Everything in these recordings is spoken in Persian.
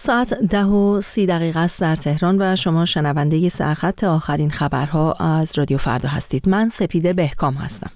ساعت 10:30 است در تهران و شما شنونده سرخط آخرین خبرها از رادیو فردا هستید. من سپیده بهکام هستم.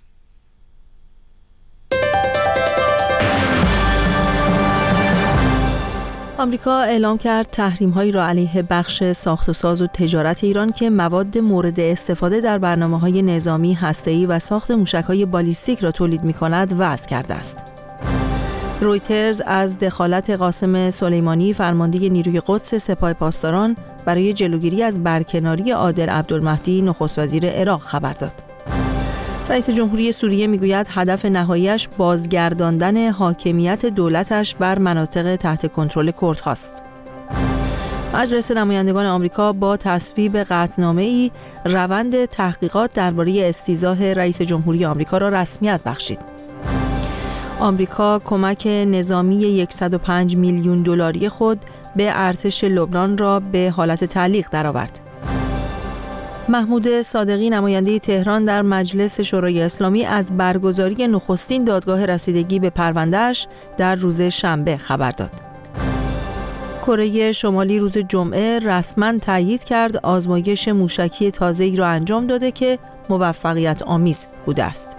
آمریکا اعلام کرد تحریم‌هایی را علیه بخش ساخت و ساز و تجارت ایران که مواد مورد استفاده در برنامه‌های نظامی، هسته‌ای و ساخت موشک‌های بالیستیک را تولید می‌کند وضع کرده است. رویترز از دخالت قاسم سلیمانی فرمانده نیروی قدس سپاه پاسداران برای جلوگیری از برکناری عادل عبدالمهدی نخست وزیر عراق خبر داد. رئیس جمهوری سوریه میگوید هدف نهاییش بازگرداندن حاکمیت دولتش بر مناطق تحت کنترل کردهاست. مجلس نمایندگان آمریکا با تصویب قطعنامه‌ای روند تحقیقات درباره استیضاح رئیس جمهوری آمریکا را رسمیت بخشید. آمریکا کمک نظامی 105 میلیون دلاری خود به ارتش لبنان را به حالت تعلیق درآورد. محمود صادقی نماینده تهران در مجلس شورای اسلامی از برگزاری نخستین دادگاه رسیدگی به پرونده‌اش در روز شنبه خبر داد. کره شمالی روز جمعه رسما تایید کرد آزمایش موشکی تازه‌ای را انجام داده که موفقیت آمیز بوده است.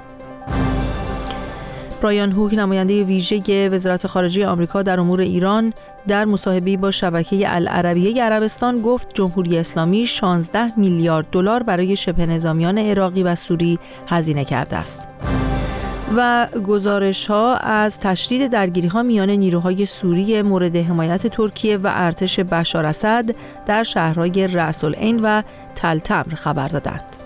برایان هوک نماینده ویژه وزارت خارجه آمریکا در امور ایران در مصاحبه‌ای با شبکه العربیه عربستان گفت جمهوری اسلامی 16 میلیارد دلار برای شبه نظامیان عراقی و سوری هزینه کرده است. و گزارش‌ها از تشدید درگیری‌ها میان نیروهای سوری مورد حمایت ترکیه و ارتش بشار اسد در شهرهای رأس العین و تل تمر خبر دادند.